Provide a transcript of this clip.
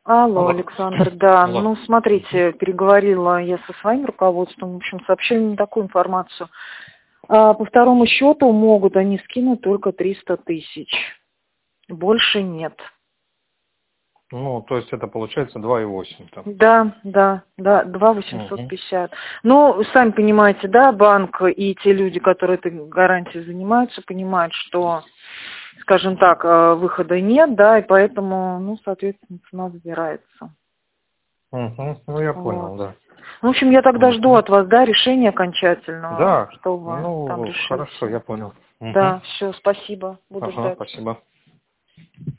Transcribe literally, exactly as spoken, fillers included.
Алло, Алло. Александр, да. Алло. Ну, смотрите, переговорила я со своим руководством, в общем, сообщили мне такую информацию. А, по второму счету могут они скинуть только триста тысяч. Больше нет. Ну, то есть это получается два и восемь там. Да, да, да, два восемьсот Угу. пятьдесят. Ну, сами понимаете, да, банк и те люди, которые этой гарантией занимаются, понимают, что, скажем так, э, выхода нет, да, и поэтому, ну, соответственно, цена забирается. Угу. Ну, я Вот. понял, да. В общем, я тогда жду Угу. от вас, да, решения окончательного, Да, что вы там ну, хорошо, решите. я понял. Угу. Да, все, спасибо, буду Ага, ждать. спасибо.